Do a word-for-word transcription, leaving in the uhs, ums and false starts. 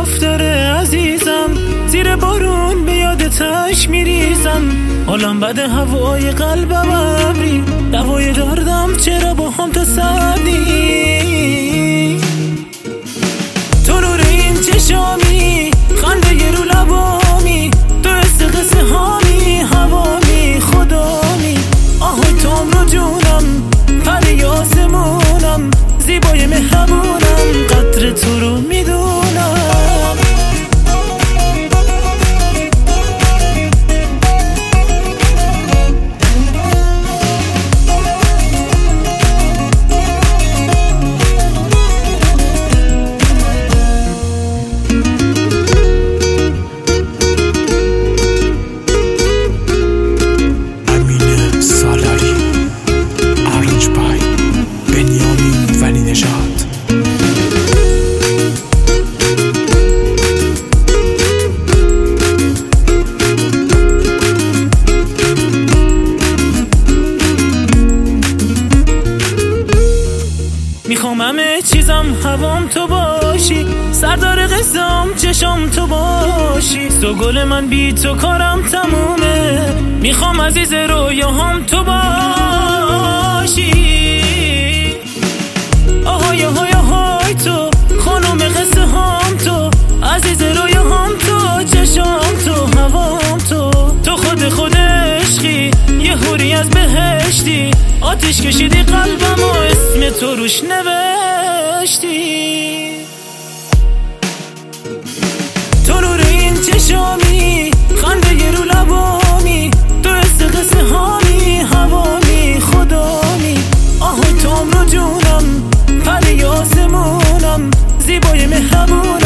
داره عزیزم، زیر بارون به یادتش میریزم. حالم بده هوای قلبم ابری، دوای دردم چرا با هم تو سردی. تو نور این چشامی، خنده ی رو لبامی، تو قصه قصه هامی، هوامی خدامی. آهای توم رو جونم، پری آسمونم، زیبای مهربونم، قدر تو رو میدونم. میخوام همه چیزم هوام تو باشی، سردار قصام چشام تو باشی. تو گل من بی تو کارم تمومه، میخوام عزیز رویاهام تو باشی. آهای آهای آهای تو خانم قصه هام، تو عزیز رویاهام، تو چشام تو، هوام تو. تو خود خود عشقی، یه حوری از بهشتی، آتیش کشیدی قلبم و اسم تو روش نوشتی. تو نور این چشامی، خنده ی رو لبامی، تو قصه قصه هامی، هوامی خدامی. آهای توم رو جونم، پری آسمونم، زیبای مهربونم،